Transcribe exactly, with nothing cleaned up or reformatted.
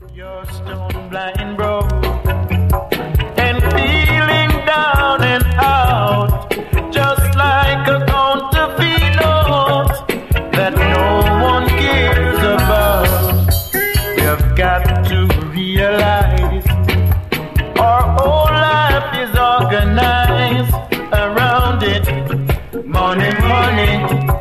You're stone blind, bro, and feeling down and out, just like a counterfeit note that no one cares about. You've got to realize our whole life is organized around it. Money, money.